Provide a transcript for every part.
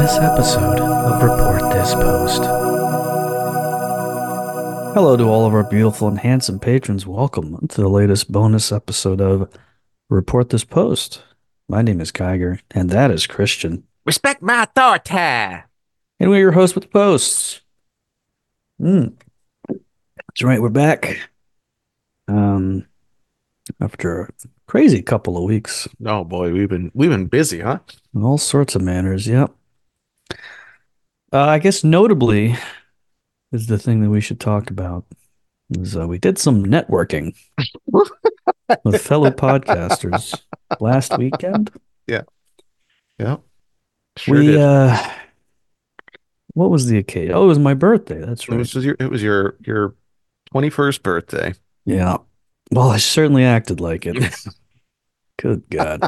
bonus episode of Report This Post. Hello to all of our beautiful and handsome patrons. Welcome to the latest bonus episode of Report This Post. My name is Kiger, and that is Christian. Respect my authority. And we're your hosts with the posts. That's right, we're back. After a crazy couple of weeks. Oh boy, we've been busy, huh? In all sorts of manners, yep. I guess notably is the thing that we should talk about is we did some networking with fellow podcasters last weekend. Yeah, yeah, sure We did. What was the occasion? Oh, it was my birthday. That's It right. was your 21st birthday. Yeah. Well, I certainly acted like it. Good God.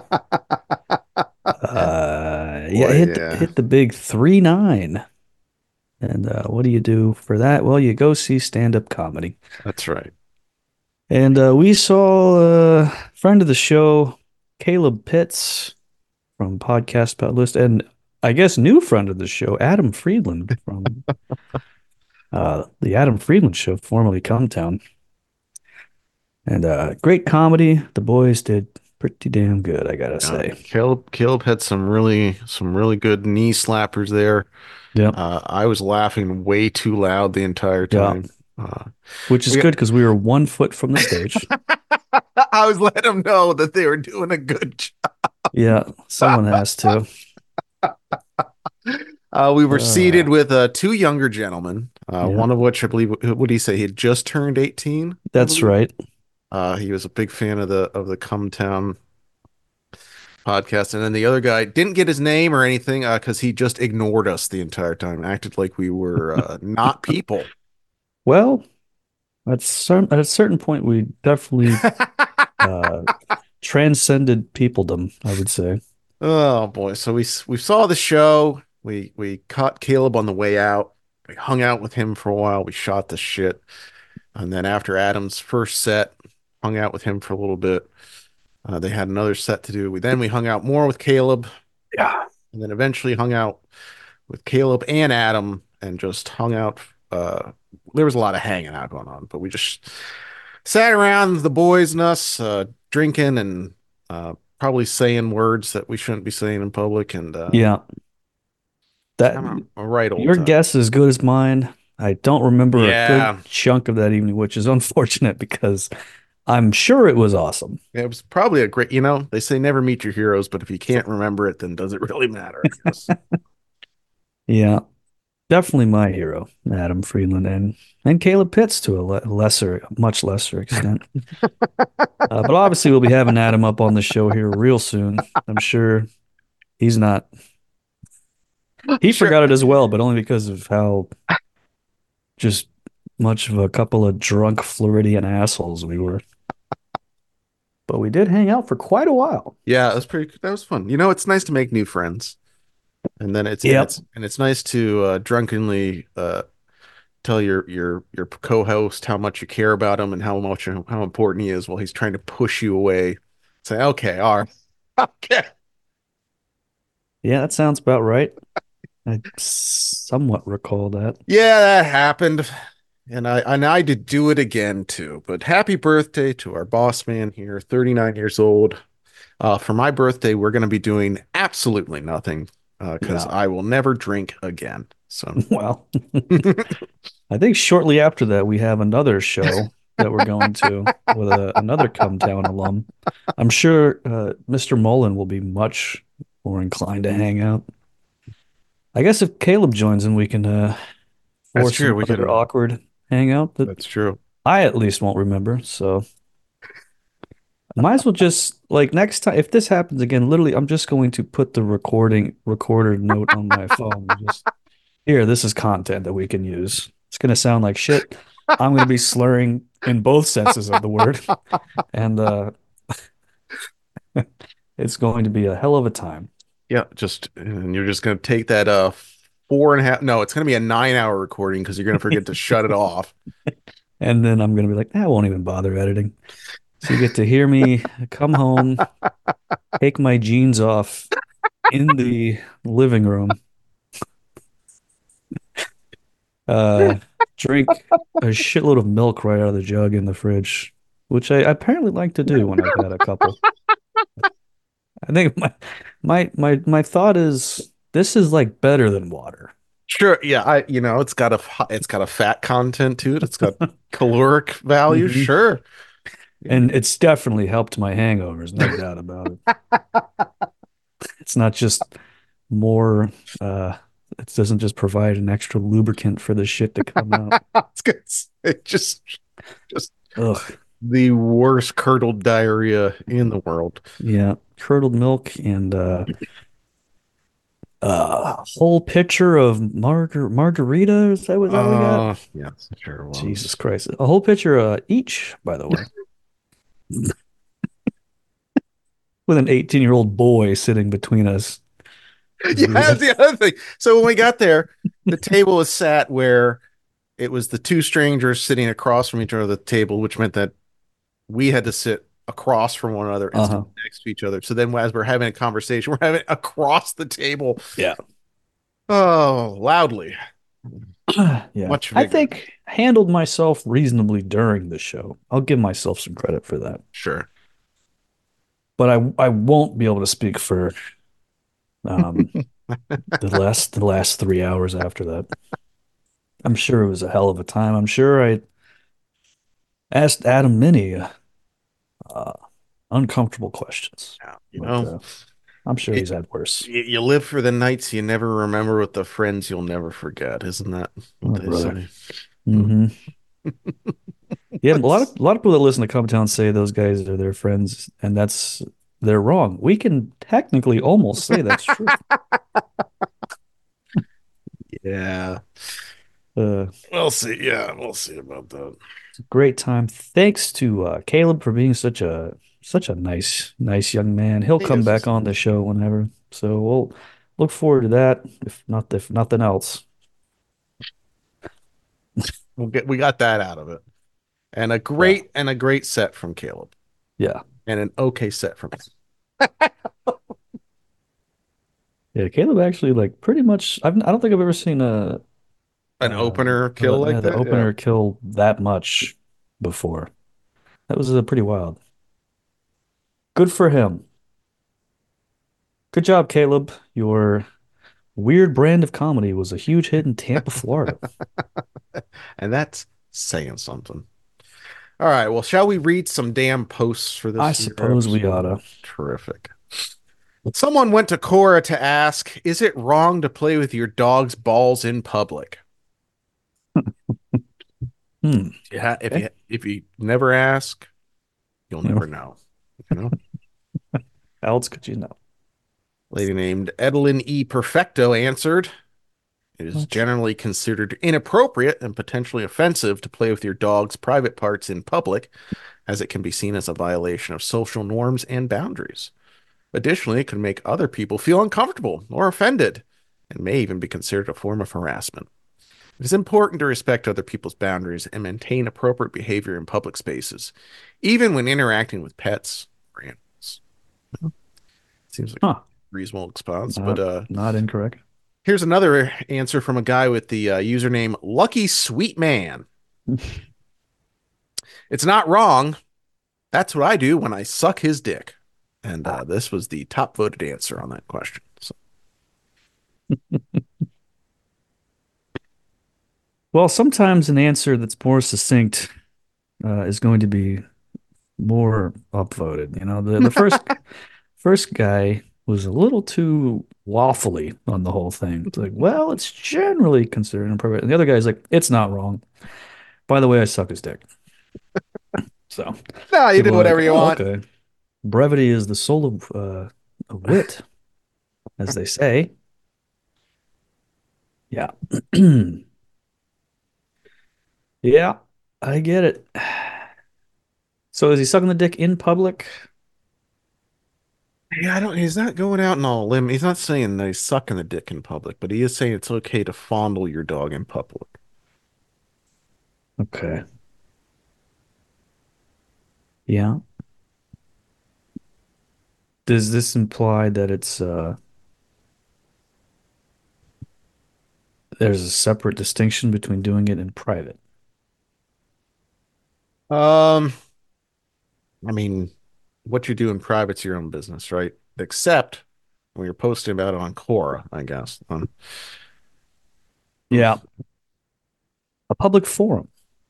Yeah, Boy, hit yeah, hit the big 3-9. And what do you do for that? Well, you go see stand-up comedy. that's right. And we saw a friend of the show, Caleb Pitts from Podcast Pet List, and I guess new friend of the show, Adam Friedland from the Adam Friedland Show, formerly Cumtown. And great comedy. The boys did pretty damn good, I gotta say. Caleb had some really good knee slappers there. Yep. I was laughing way too loud the entire Yeah. time. Uh, Which is we good because we were 1 foot from the stage. I was letting them know that they were doing a good job. Yeah, someone has to. We were Uh, seated with two younger gentlemen, yeah, one of which I believe, what did he say? He had just turned 18, I that's believe. right. He was a big fan of the Come Town podcast, and then the other guy didn't get his name or anything because he just ignored us the entire time, acted like we were not people. Well, at a certain point, we definitely uh, transcended peopledom, I would say. Oh boy! So we saw the show. We caught Caleb on the way out. We hung out with him for a while. We shot the shit, and then after Adam's first set, hung out with him for a little bit. They had another set to do. We hung out more with Caleb, Yeah. and then eventually hung out with Caleb and Adam, and just hung out. Uh, there was a lot of hanging out going on, but we just sat around the boys and us, drinking and probably saying words that we shouldn't be saying in public, and Yeah. That kind of a right old your time. guess is as good as mine. I don't remember a good Yeah, chunk of that evening, which is unfortunate because I'm sure it was awesome. it was probably a great. They say never meet your heroes, but if you can't remember it, then does it really matter? I guess. Yeah, definitely my hero, Adam Friedland, and Caleb Pitts to a much lesser extent. But obviously, we'll be having Adam up on the show here real soon. I'm sure he's not. He Sure. forgot it as well, but only because of how just much of a couple of drunk Floridian assholes we were. But we did hang out for quite a while. Yeah, it was pretty. That was fun. It's nice to make new friends, and then it's and Yep. it's and it's nice to drunkenly tell your co-host how much you care about him and how important he is while he's trying to push you away. Say, okay, all right, okay. Yeah, that sounds about right. I somewhat recall that. Yeah, that happened. And I did do it again too. But happy birthday to our boss man here, 39 years old. For my birthday, we're going to be doing absolutely nothing because Yeah. I will never drink again. So, Well, I think shortly after that, we have another show that we're going to with another Come Town alum. I'm sure Mr. Mullen will be much more inclined to hang out. I guess if Caleb joins in, we can that's force true. We another can. awkward hangout that That's true. I at least won't remember. So might as well just like next time if this happens again, literally I'm just going to put the recorder note on my phone. Just here, this is content that we can use. It's gonna sound like shit. I'm gonna be slurring in both senses of the word, and it's going to be a hell of a time. Yeah, and you're just gonna take that 4.5. No, it's gonna be a 9 hour recording because you're gonna forget to shut it off. And then I'm gonna be like, I won't even bother editing. So you get to hear me come home, take my jeans off in the living room, Uh, drink a shitload of milk right out of the jug in the fridge, which I apparently like to do when I've had a couple. I think my thought is this is like better than water. Sure, yeah, it's got a fat content to it. It's got caloric value. Hmm. Sure. Yeah. And it's definitely helped my hangovers, no doubt about it. It's not just more it doesn't just provide an extra lubricant for the shit to come out. It's good. It's just Ugh. the worst curdled diarrhea in the world. Yeah. Curdled milk and a whole pitcher of margarita. Is that what we got? Yes, it sure Jesus was. Christ. A whole pitcher each, by the way, with an 18-year-old boy sitting between us as Yeah, we that's had the other thing. So when we got there, the table was sat where it was the two strangers sitting across from each other at the table, which meant that we had to sit across from one another instead uh-huh. of next to each other. So then as we're having a conversation, we're having it across the table. Yeah. Oh, loudly. Yeah. Much I vigor. think handled myself reasonably during the show. I'll give myself some credit for that. Sure. But I won't be able to speak for um the last 3 hours after that. I'm sure it was a hell of a time. I'm sure I asked Adam many uh, uncomfortable questions, Yeah, but I'm sure it, he's had worse. you live for the nights you never remember with the friends you'll never forget. Isn't that what Oh, they brother. say? Hmm. Hmm. Yeah, a lot of Let's a lot of people that listen to Come Town say those guys are their friends, and they're wrong. We can technically almost say that's true. Yeah. Uh, We'll see. Yeah, we'll see about that. Great time. Thanks to Caleb for being such a nice young man. He'll He come is back just on the show whenever. So we'll look forward to that, if nothing else. we got that out of it. And Yeah. a great set from Caleb. Yeah. And an okay set from Yeah, Caleb actually like pretty much I don't think I've ever seen an opener kill like yeah, the that. Yeah. opener kill that much before. That was pretty wild. Good for him. Good job, Caleb. Your weird brand of comedy was a huge hit in Tampa, Florida. And that's saying something. All right. Well, shall we read some damn posts for I this here suppose we episode? oughta. Terrific. Someone went to Cora to ask, is it wrong to play with your dog's balls in public? Hmm. Okay. If you never ask, you'll You know, never know. You know? how else could you know? Lady named Edelyn E. Perfecto answered, it is What? generally considered inappropriate and potentially offensive to play with your dog's private parts in public, as it can be seen as a violation of social norms and boundaries. Additionally, it can make other people feel uncomfortable or offended and may even be considered a form of harassment. It is important to respect other people's boundaries and maintain appropriate behavior in public spaces, even when interacting with pets or animals. Seems like a Huh. reasonable response, but Not incorrect. here's another answer from a guy with the username Lucky Sweet Man. It's not wrong. That's what I do when I suck his dick. And this was the top voted answer on that question. So, Well, sometimes an answer that's more succinct is going to be more upvoted. You know, the first guy was a little too waffly on the whole thing. It's like, well, it's generally considered inappropriate. And the other guy's like, it's not wrong. By the way, I suck his dick. So no, you do people are like, whatever you oh, want. okay. Brevity is the soul of wit, as they say. Yeah. Yeah, I get it. So is he sucking the dick in public? Yeah, I don't. He's not going out on a limb. He's not saying that he's sucking the dick in public, but he is saying it's okay to fondle your dog in public. Okay. Yeah. Does this imply that there's a separate distinction between doing it in private. Um, I mean, what you do in private's your own business, right? Except when you're posting about it on Quora, I guess. Hmm. Yeah, a public forum.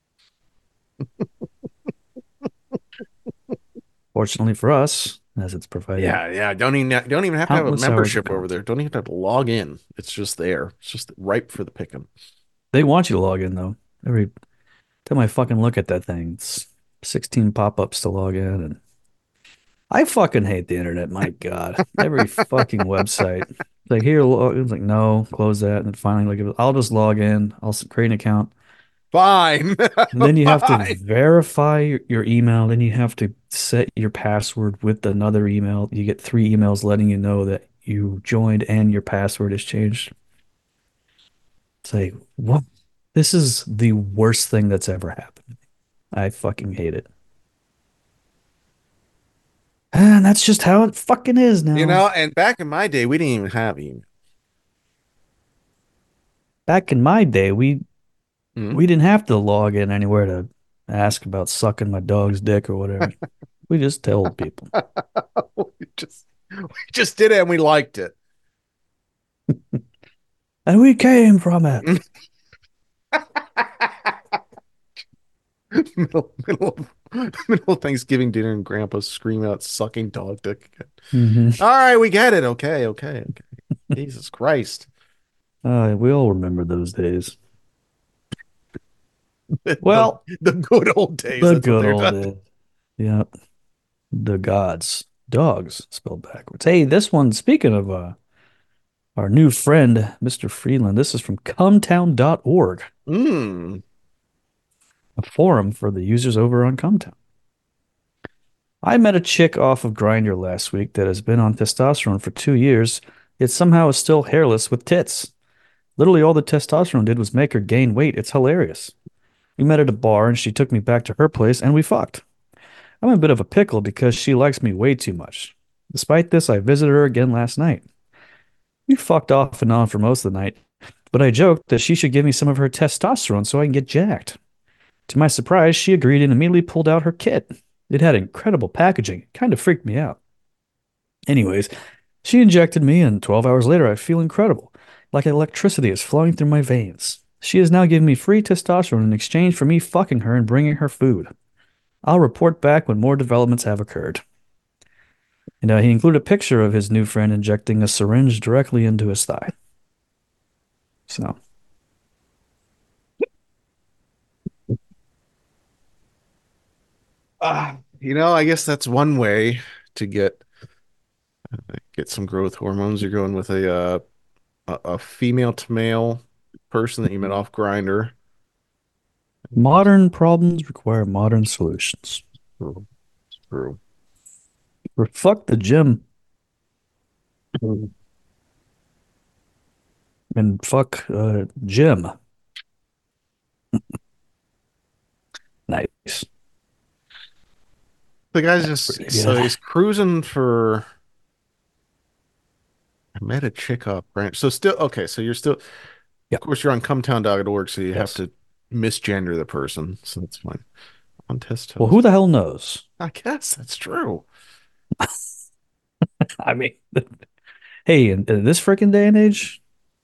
Fortunately for us, as it's providing Yeah, yeah. Don't even have to have a countless hours of membership over there. content. Don't even have to log in. It's just there. It's just ripe for the picking. They want you to log in though. Every time I fucking look at that thing, it's 16 pop-ups to log in, and I fucking hate the internet. My God, every fucking website. Like here, it's like no, close that, and then finally, like I'll just log in. I'll create an account, Fine. and then you have to Fine. verify your email. Then you have to set your password with another email. You get three emails letting you know that you joined and your password has changed. It's like what? This is the worst thing that's ever happened. I fucking hate it. And that's just how it fucking is now. And back in my day, we didn't even have email. Back in my day, Hmm? we didn't have to log in anywhere to ask about sucking my dog's dick or whatever. We just told people. We just did it and we liked it. And we came from it. Middle of Thanksgiving dinner and Grandpa scream out sucking dog dick again. Hmm. All right, we get it. Okay, okay, okay. Jesus Christ. We all remember those days. The Well, the good old days. the That's what good they're old done. days. Yeah, the gods. Dogs spelled backwards. Hey, this one, speaking of our new friend, Mr. Friedland, this is from cumtown.org, Mm. a forum for the users over on Cumtown. I met a chick off of Grindr last week that has been on testosterone for 2 years, yet somehow is still hairless with tits. Literally, all the testosterone did was make her gain weight. It's hilarious. We met at a bar and she took me back to her place and we fucked. I'm in a bit of a pickle because she likes me way too much. Despite this, I visited her again last night. We fucked off and on for most of the night, but I joked that she should give me some of her testosterone so I can get jacked. To my surprise, she agreed and immediately pulled out her kit. It had incredible packaging. It kind of freaked me out. Anyways, she injected me, and 12 hours later, I feel incredible, like electricity is flowing through my veins. She is now giving me free testosterone in exchange for me fucking her and bringing her food. I'll report back when more developments have occurred. And he included a picture of his new friend injecting a syringe directly into his thigh. So, I guess that's one way to get some growth hormones. You're going with a female to male person that you met off Grinder. modern problems require modern solutions. True. True. Or fuck the gym and fuck Jim. Nice. The guy's That's just pretty so good. he's cruising for. I met a chick off Grinder. So still okay. So you're still, of Yeah. course, you're on cumtown.org, so you have Yes. to misgender the person. So that's fine. On test Well, toast. who the hell knows? I guess that's true. I mean, hey, in this freaking day and age,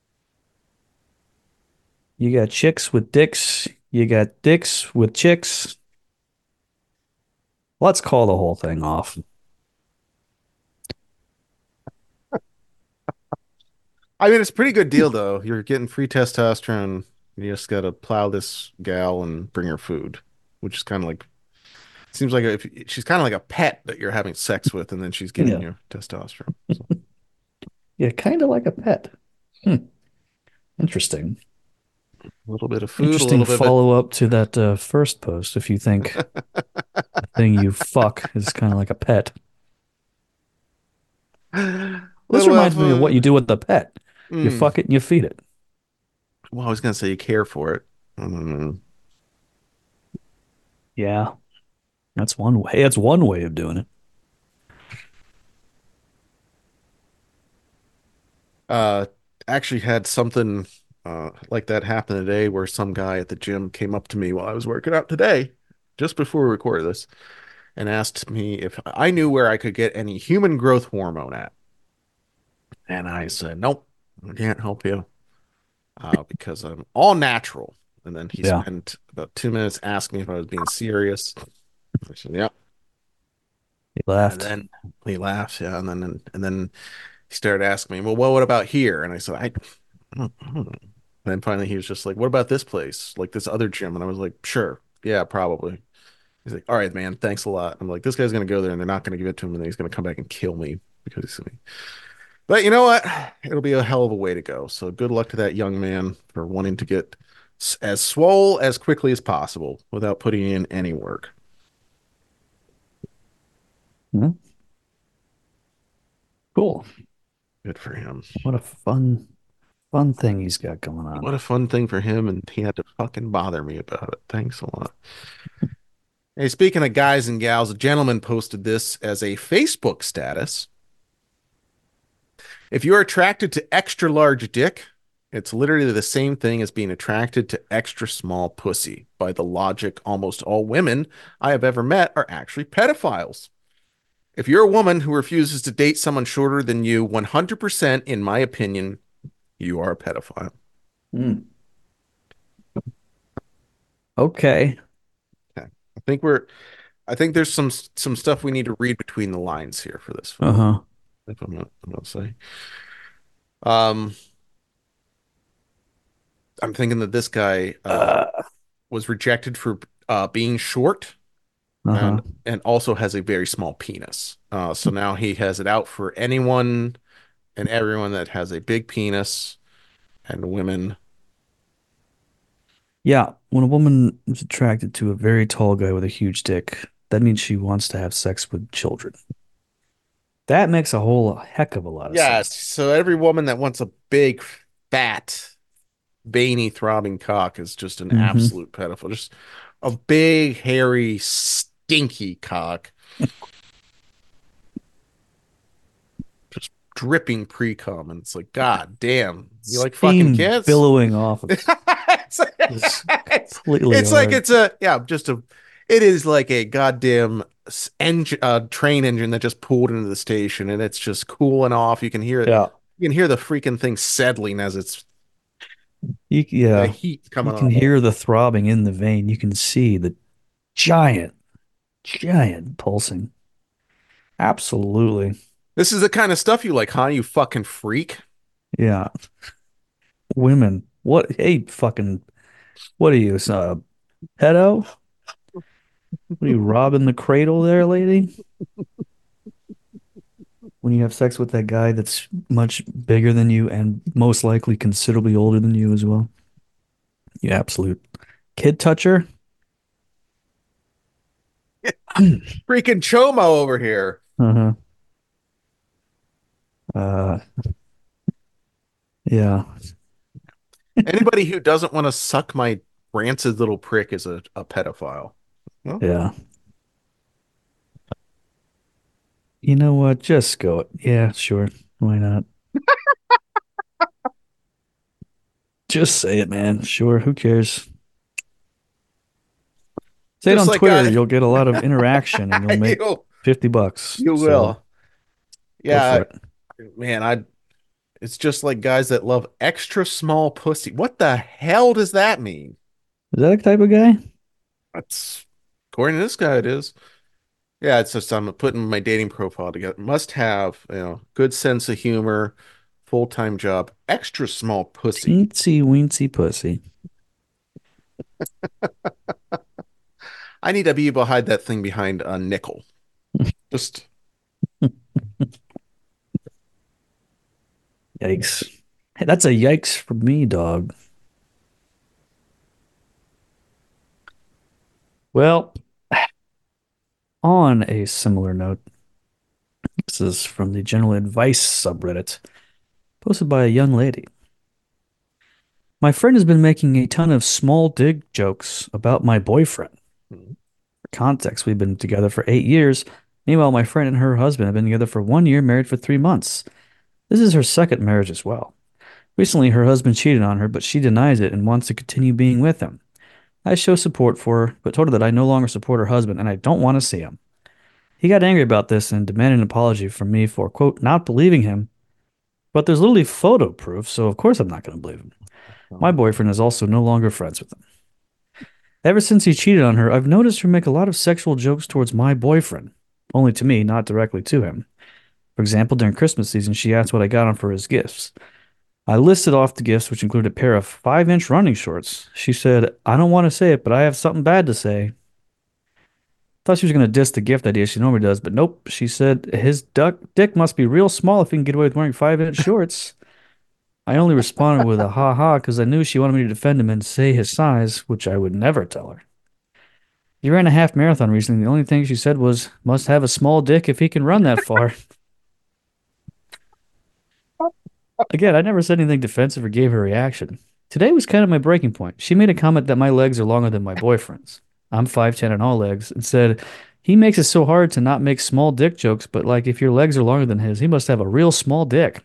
you got chicks with dicks, you got dicks with chicks. Let's call the whole thing off. I mean, it's a pretty good deal though. You're getting free testosterone. You just gotta plow this gal and bring her food, which is kind of like seems like if she's kind of like a pet that you're having sex with, and then she's giving Yeah. you testosterone. So Yeah, kind of like a pet. Hmm. Interesting. a little bit of food, a Interesting little bit of follow-up to that first post. If you think the thing you fuck is kind of like a pet. a Well, this little bit of reminds me of what you food. do with the pet. You Mm. fuck it and you feed it. Well, I was gonna say you care for it. Mm. Yeah, that's one way. That's one way of doing it. Uh, actually had something. like that happened today where some guy at the gym came up to me while I was working out today, just before we recorded this, and asked me if I knew where I could get any human growth hormone at. And I said, nope, I can't help you because I'm all natural. And then he Yeah, spent about 2 minutes asking me if I was being serious. I said, yeah. he And laughed. then he laughed, yeah. And then he started asking me, well, what about here? And I said, I don't know. And then finally he was just like, what about this place? Like this other gym? And I was like, sure. Yeah, probably. He's like, all right, man, thanks a lot. I'm like, this guy's gonna go there and they're not gonna give it to him, and then he's gonna come back and kill me because he's me. But you know what? It'll be a hell of a way to go. So good luck to that young man for wanting to get as swole as quickly as possible without putting in any work. Mhm. Cool. Good for him. What a fun thing he's got going on. What a fun thing for him, and he had to fucking bother me about it. Thanks a lot. Hey, speaking of guys and gals, a gentleman posted this as a Facebook status. If you're attracted to extra large dick, it's literally the same thing as being attracted to extra small pussy. By the logic, almost all women I have ever met are actually pedophiles. If you're a woman who refuses to date someone shorter than you, 100%, in my opinion, you are a pedophile. Mm. Okay. Okay. I think we're I think there's some stuff we need to read between the lines here for this fellow. Uh-huh. If I'm gonna say. Um, I'm thinking that this guy Uh, was rejected for being short uh-huh. and also has a very small penis. So now he has it out for anyone and everyone that has a big penis and women. Yeah, when a woman is attracted to a very tall guy with a huge dick, that means she wants to have sex with children. That makes a whole heck of a lot of Yes. sense. So every woman that wants a big, fat, veiny, throbbing cock is just an Hmm. absolute pedophile. Just a big, hairy, stinky cock, just dripping pre-cum. And it's like, God damn, you like fucking Steam kids? billowing off of it's, this it's, completely it's like hard. it's a, yeah, just a, it is like a goddamn engine, train engine that just pulled into the station and it's just cooling off. Yeah. You can hear the freaking thing settling as it's the Yeah. heat You coming can off. hear the throbbing in the vein. You can see the giant, giant pulsing. Absolutely. This is the kind of stuff you like, huh? You fucking freak. Yeah. Women. What? Hey, fucking, what are you, pedo? What are you robbing the cradle there, lady? When you have sex with that guy that's much bigger than you and most likely considerably older than you as well. You absolute kid toucher. Freaking Chomo over here. Uh-huh. Uh, yeah. Anybody who doesn't want to suck my rancid little prick is a pedophile. Well, Yeah. You know what? Just go. Yeah, sure. Why not? Just say it, man. Sure. Who cares? Say it just on like Twitter. You'll get a lot of interaction and you'll make you, $50. you So will. go for Yeah, it. man, it's just like guys that love extra small pussy. What the hell does that mean? Is that a type of guy? That's according to this guy, it is. Yeah, it's just I'm putting my dating profile together. Must have, good sense of humor, full-time job, extra small pussy. Teensy weensy pussy. I need to be able to hide that thing behind a nickel. Just Yikes. Hey, that's a yikes for me, dog. Well, on a similar note, this is from the general advice subreddit, posted by a young lady. My friend has been making a ton of small dig jokes about my boyfriend. For context, we've been together for 8 years. Meanwhile, my friend and her husband have been together for 1 year, married for 3 months. This is her second marriage as well. Recently, her husband cheated on her, but she denies it and wants to continue being with him. I show support for her, but told her that I no longer support her husband and I don't want to see him. He got angry about this and demanded an apology from me for, quote, not believing him. But there's literally photo proof, so of course I'm not going to believe him. My Um, boyfriend is also no longer friends with him. Ever since he cheated on her, I've noticed her make a lot of sexual jokes towards my boyfriend, only to me, not directly to him. For example, during Christmas season, she asked what I got him for his gifts. I listed off the gifts, which included a pair of 5-inch running shorts. She said, I don't want to say it, but I have something bad to say. Thought she was going to diss the gift idea she normally does, but nope. She said his dick must be real small if he can get away with wearing 5-inch shorts. I only responded with a ha ha because I knew she wanted me to defend him and say his size, which I would never tell her. He ran a half marathon recently. The only thing she said was, must have a small dick if he can run that far. Again, I never said anything defensive or gave her a reaction. Today was kind of my breaking point. She made a comment that my legs are longer than my boyfriend's. I'm 5'10" on all legs and said, he makes it so hard to not make small dick jokes, but like if your legs are longer than his, he must have a real small dick.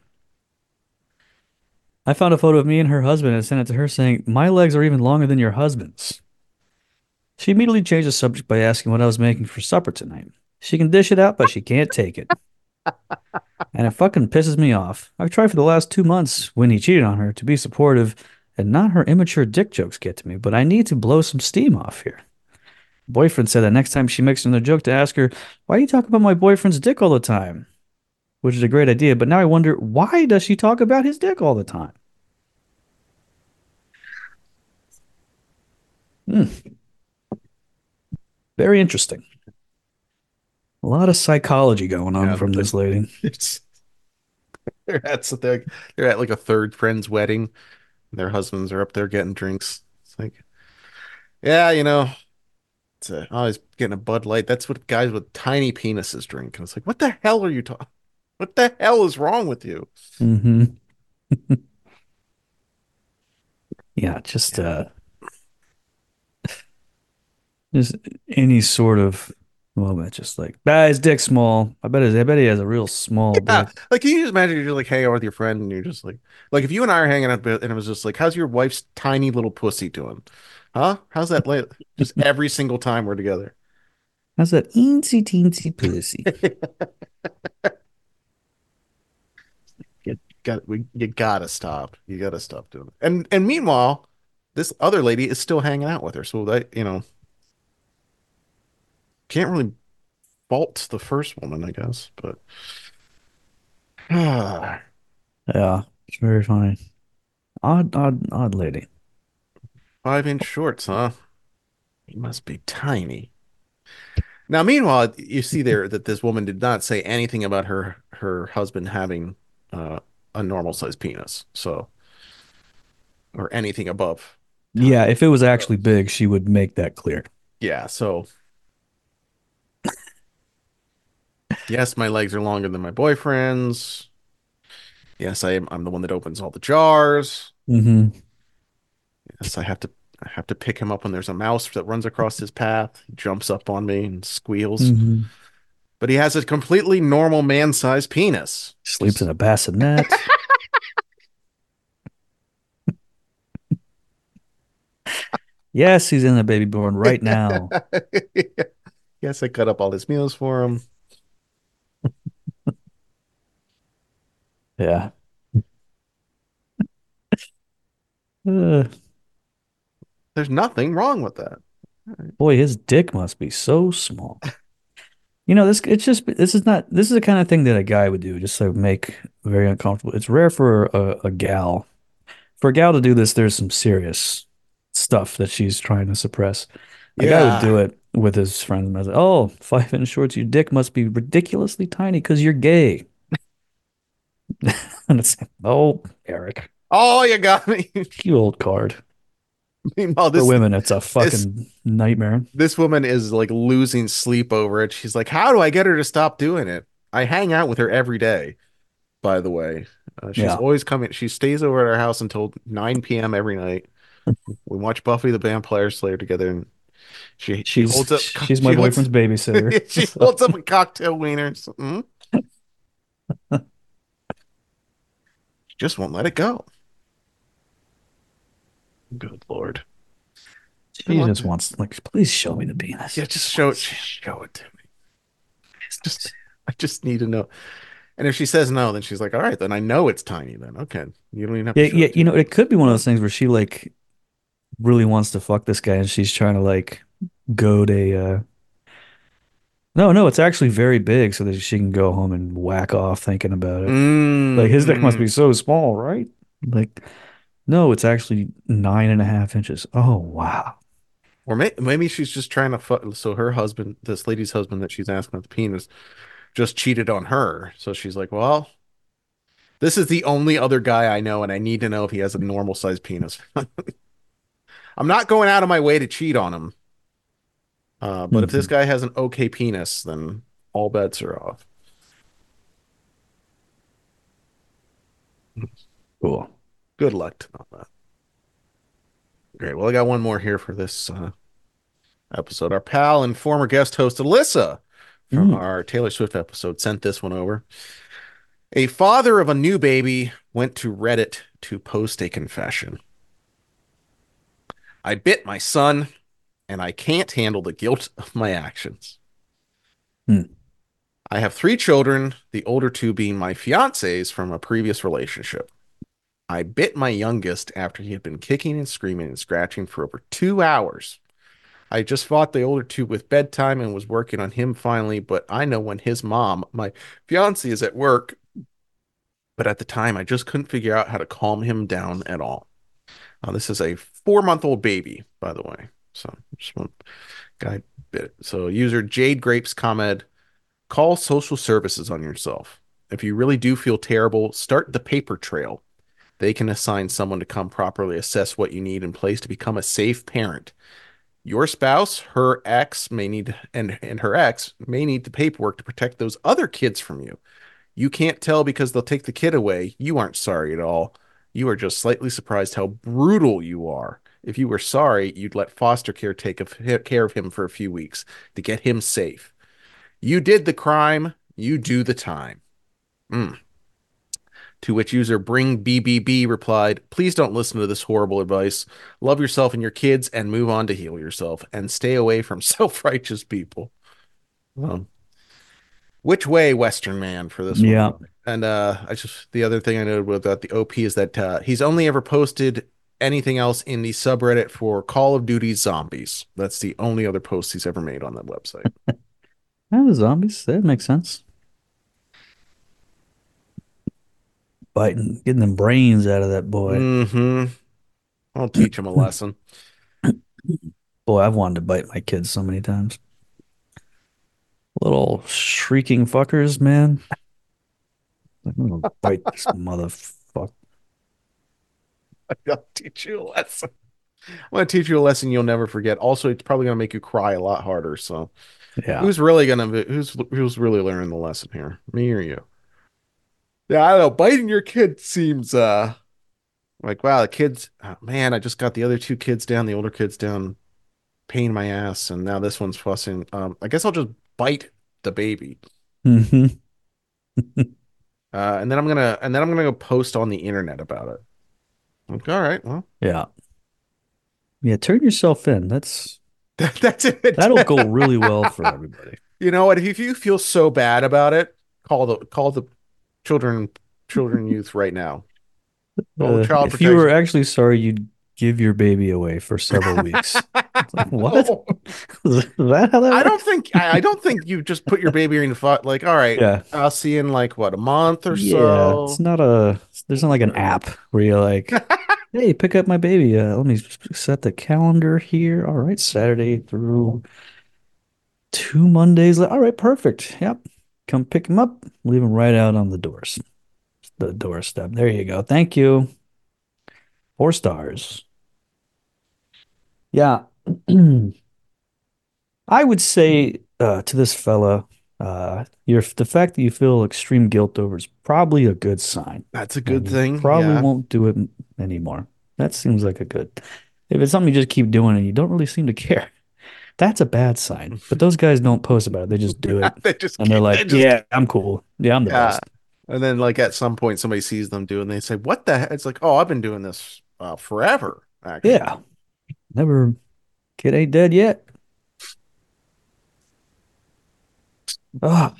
I found a photo of me and her husband and sent it to her saying, my legs are even longer than your husband's. She immediately changed the subject by asking what I was making for supper tonight. She can dish it out, but she can't take it. And it fucking pisses me off. I've tried for the last 2 months, when he cheated on her, to be supportive and not her immature dick jokes get to me, but I need to blow some steam off here. Boyfriend said that next time she makes another joke to ask her, why do you talk about my boyfriend's dick all the time? Which is a great idea, but now I wonder, why does she talk about his dick all the time? Hmm, very interesting. A lot of psychology going on yeah, from this lady. it's, they're at like a third friend's wedding. Their husbands are up there getting drinks. It's like, yeah, oh, he's getting a Bud Light. That's what guys with tiny penises drink. And it's like, what the hell are you talking? What the hell is wrong with you? Hmm. Yeah, Yeah. just any sort of moment, just like, ah, his dick's small. I bet he has a real small Yeah. dick. Like, can you just imagine you're like hanging out with your friend and you're just like if you and I are hanging out and it was just like, how's your wife's tiny little pussy doing? Huh? How's that like just every single time we're together? How's that eensy teensy pussy? You gotta stop. You gotta stop doing it. And meanwhile, this other lady is still hanging out with her. So that, can't really fault the first woman, I guess. But Yeah, it's very funny. Odd lady. 5-inch shorts, huh? He must be tiny. Now, meanwhile, you see there that this woman did not say anything about her husband having uh, a normal sized penis, so or anything above Yeah, tiny. if it was So, actually big, she would make that clear. yeah, so yes, my legs are longer than my boyfriend's. Yes, I'm the one that opens all the jars. Hmm. Yes, I have to pick him up when there's a mouse that runs across his path. He jumps up on me and squeals. Hmm. But he has a completely normal man-sized penis. Sleeps in Just a bassinet. Yes, he's in a baby born right now. yes, I cut up all his meals for him. Yeah. Uh, There's nothing wrong with that. boy, his dick must be so small. This is the kind of thing that a guy would do just to make very uncomfortable. It's rare for a gal. For a gal to do this, there's some serious stuff that she's trying to suppress. A guy would Yeah. do it with his friends. And I was like, oh, 5-inch shorts, your dick must be ridiculously tiny because you're gay. And it's like, oh, Eric, Oh, you got me. you old card. Meanwhile, For this women, it's a this fucking nightmare. this woman is like losing sleep over it. She's like, "How do I get her to stop doing it?" I hang out with her every day, by the way. She's Yeah. always coming. She stays over at our house until 9 p.m. every night. We watch Buffy the Vampire Slayer together, and she holds up She's my she holds boyfriend's babysitter. she So, holds up a cocktail wiener. She just won't let it go. Good Lord. Good She luck just to him. wants, like, please show me the penis. Yeah, I just just want show to it. see it. Show it to me. Please Just, I just need to know. And if she says no, then she's like, all right, then I know it's tiny then. Okay. You don't even have to Yeah, show yeah, it to me. it Just could be one of no. those things where she like really wants to fuck this guy and she's trying to like goad a no, no, it's actually very big so that she can go home and whack off thinking about it. Like his dick must Mm-hmm. be so small, right? Like, no, it's actually 9.5 inches. Oh, wow. Or maybe she's just trying to fuck. So her husband, this lady's husband that she's asking about the penis, just cheated on her. So she's like, well, this is the only other guy I know, and I need to know if he has a normal sized penis. I'm not going out of my way to cheat on him. But if this Mhm. guy has an okay penis, then all bets are off. Cool. Good luck to know that. Great. Well, I got one more here for this episode. Our pal and former guest host Alyssa from Mm. our Taylor Swift episode sent this one over. A father of a new baby went to Reddit to post a confession. I bit my son, and I can't handle the guilt of my actions. Mm. I have three children, the older two being my fiancés from a previous relationship. I bit my youngest after he had been kicking and screaming and scratching for over 2 hours. I just fought the older two with bedtime and was working on him finally, but I know when his mom, my fiance, is at work. But at the time, I just couldn't figure out how to calm him down at all. This is a 4-month-old baby, by the way. So just one guy bit it. So user Jade Grapes commented, call social services on yourself. If you really do feel terrible, start the paper trail. They can assign someone to come properly assess what you need in place to become a safe parent. Your spouse, her ex may need and her ex may need the paperwork to protect those other kids from you. You can't tell because they'll take the kid away. You aren't sorry at all. You are just slightly surprised how brutal you are. If you were sorry, you'd let foster care take care of him for a few weeks to get him safe. You did the crime, you do the time. Mm. To which user Bring BBB replied, please don't listen to this horrible advice. Love yourself and your kids and move on to heal yourself and stay away from self righteous people. Um, which way, Western man, for this one? Yeah. And I just the other thing I noted about the OP is that he's only ever posted anything else in the subreddit for Call of Duty Zombies. That's the only other post he's ever made on that website. Yeah, the zombies. That makes sense. Biting, getting them brains out of that boy. Mm-hmm. I'll teach him a lesson. Boy, I've wanted to bite my kids so many times. Little shrieking fuckers, man. Like, I'm gonna bite this motherfucker. I'll teach you a lesson. I'm gonna teach you a lesson you'll never forget. Also, it's probably gonna make you cry a lot harder. So, Yeah. who's really learning the lesson here? Me or you? Yeah, I don't know. Biting your kid seems like wow, the kids. Oh, man, I just got the other two kids down, the older kids down, pain in my ass, and now this one's fussing. I guess I'll just bite the baby, Hmm. and then I'm gonna go post on the internet about it. Like, all right, well, Yeah. Yeah, turn yourself in. that's it. That'll go really well for everybody. You know what? If you feel so bad about it, call the children youth right now. Call the child If you were protection. actually sorry, you'd give your baby away for several weeks. It's like, what? No, Is that how that works? I don't think you just put your baby in like, all right, Yeah. I'll see you in like what, a month or Yeah. It's so. not a, there's not like an app where you're like, hey, pick up my baby. Let me set the calendar here. All right. Saturday through 2 Mondays. All right. Perfect. Yep. Come pick him up. Leave him right out on the doorstep. There you go. Thank you. 4 stars. Yeah. I would say to this fella, the fact that you feel extreme guilt over is probably a good sign, That's a good and you thing. probably Yeah. won't do it anymore. That seems like a good. If it's something you just keep doing and you don't really seem to care, that's a bad sign. But those guys don't post about it; they just do it, and they're They like, just "Yeah, keep, I'm cool. Yeah, I'm the yeah. best." And then like at some point somebody sees them do and they say, "What the heck?" It's like, "Oh, I've been doing this forever." actually. Yeah, never. Kid ain't dead yet. Ah,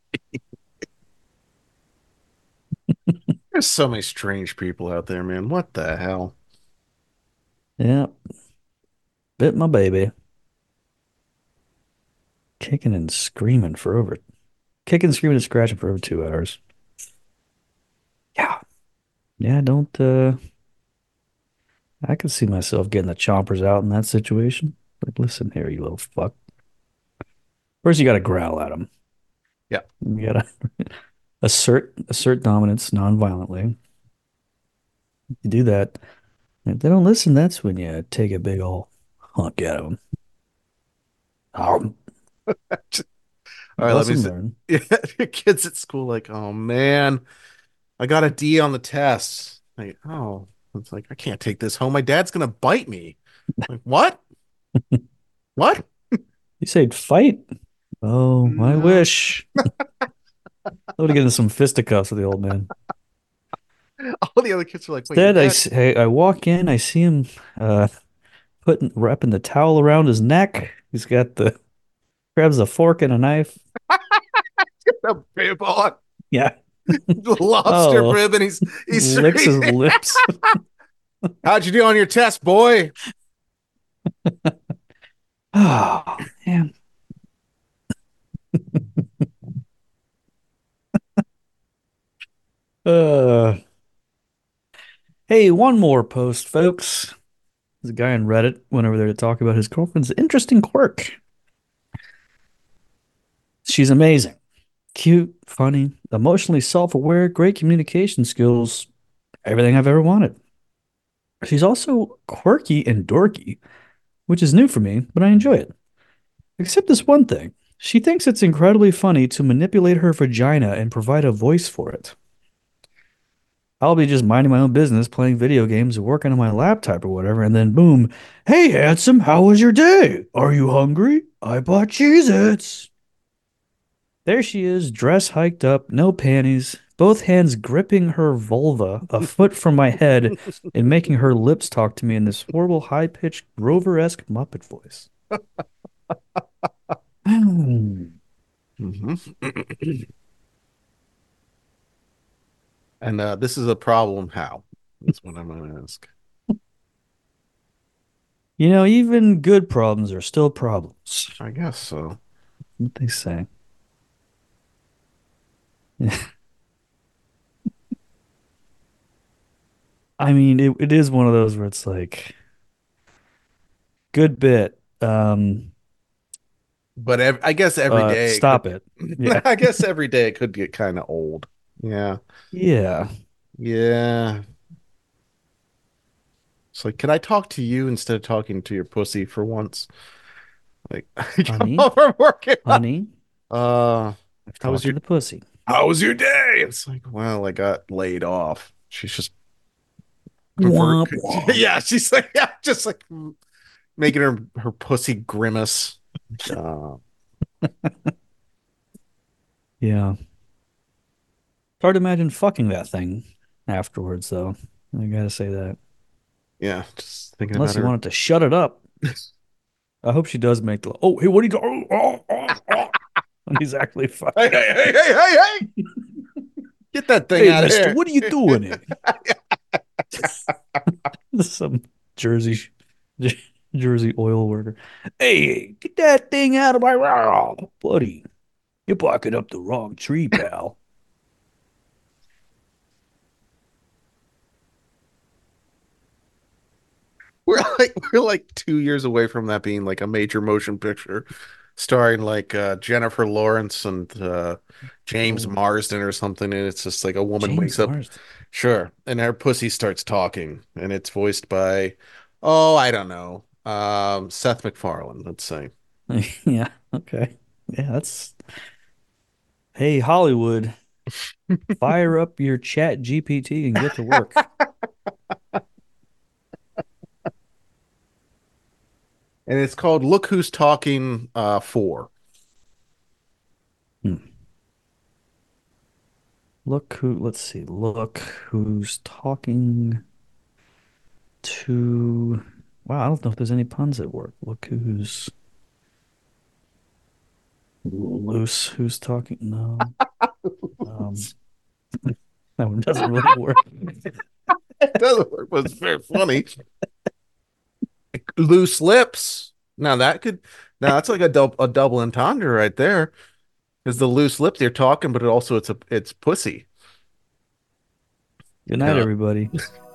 There's so many strange people out there, man. What the hell? yeah, bit my baby. Kicking and screaming for over, kicking, screaming, and scratching for over 2 hours. Yeah, yeah. Don't. I could see myself getting the chompers out in that situation. Like, listen here, you little fuck. First, you got to growl at them. Yeah. You got to assert dominance non-violently. You do that. If they don't listen, that's when you take a big old hunk at them. All right, let me Lesson see. learned. Yeah, your kids at school, like, oh man, I got a D on the test. Like, oh, it's like I can't take this home. My dad's gonna bite me. Like, what? What? You said fight? Oh, I No. wish. I would have gotten some fisticuffs with the old man. All the other kids are like, wait, your Instead, dad? I walk in, I see him uh wrapping the towel around his neck. He's got the grabs a fork and a knife. A bib on, Yeah. the lobster Oh, bib, and he's licks his screaming. lips. How'd you do on your test, boy? Oh, man. Uh, hey, one more post, folks. There's a guy on Reddit went over there to talk about his girlfriend's interesting quirk. She's amazing. Cute, funny, emotionally self-aware, great communication skills, everything I've ever wanted. She's also quirky and dorky, which is new for me, but I enjoy it. Except this one thing. She thinks it's incredibly funny to manipulate her vagina and provide a voice for it. I'll be just minding my own business, playing video games, or working on my laptop or whatever, and then boom, hey, handsome, how was your day? Are you hungry? I bought Cheez-Its. There she is, dress hiked up, no panties, both hands gripping her vulva, a foot from my head, and making her lips talk to me in this horrible, high pitched, Grover-esque Muppet voice. Mhm. And this is a problem. How? That's what I'm going to ask. You know, even good problems are still problems. I guess so. What they say. I mean, it is one of those where it's like, good bit. But I guess every day it could Stop get, it. Yeah. I guess every day it could get kind of old. Yeah. Yeah. Yeah. It's like, can I talk to you instead of talking to your pussy for once? Like, I come Honey, home from work. honey, Uh, I've how was talked to your the pussy. how was your day? It's like, well, I got laid off. She's just convert. Womp womp. Yeah, she's like, yeah, just like making her pussy grimace. Uh, Yeah. It's hard to imagine fucking that thing afterwards, though. I gotta say that. yeah, just thinking about Unless you her. wanted to shut it up. I hope she does make the, oh, hey, what are you doing? When he's actually Hey, fucking. hey, hey, hey, hey, hey! Get that thing Hey, out of mister, here. what are you doing here? Some Jersey Jersey oil worker. Hey, get that thing out of my buddy. You're barking up the wrong tree, pal. We're like 2 years away from that being like a major motion picture starring like Jennifer Lawrence and James Oh, Marsden or something, and it's just like a woman wakes James up, Marsden. sure, and her pussy starts talking, and it's voiced by, oh, I don't know, Seth MacFarlane, let's say. Yeah, okay. Yeah, that's hey, Hollywood, fire up your chat GPT and get to work. And it's called Look Who's Talking 4. Hmm. Look who, let's see. Look who's talking. to, wow, I don't know if there's any puns at work. Look who's loose, who's talking. No, um, that one doesn't really work. It doesn't work, but it's very funny. Loose lips. Now that could, now that's like a double entendre right there. Because the loose lips you're talking, but it also it's pussy. Good night, Yeah. everybody.